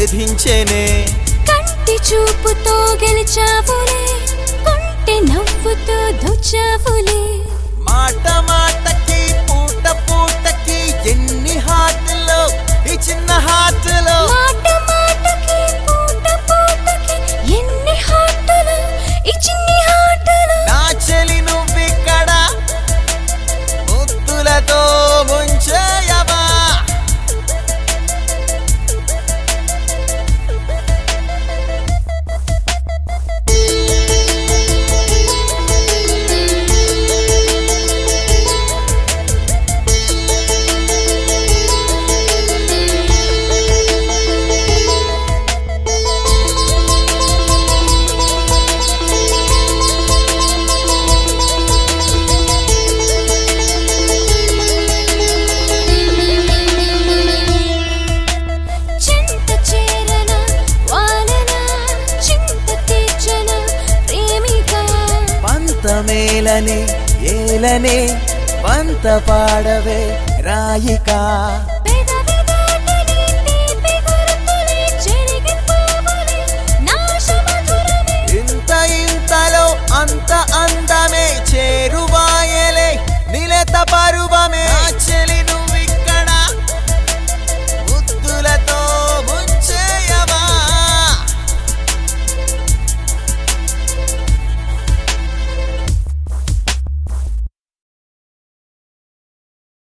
వేధించేనే కంటి చూపుతో గెలిచావులే కొంటె నవ్వుతో దోచావులే మాట మాటకి పూట పూటకి ఎన్ని హార్ట్లో ఈ చిన్న హార్ట్లో మాట మాటకి పూట పూటకి ఎన్ని హార్టులు ఈ చిన్ని హార్టులు నా చెలి నువ్విక్కడ ముద్దులతో ముంచేయవా మేలనే ఏలనే పంత పాడవే రాయికా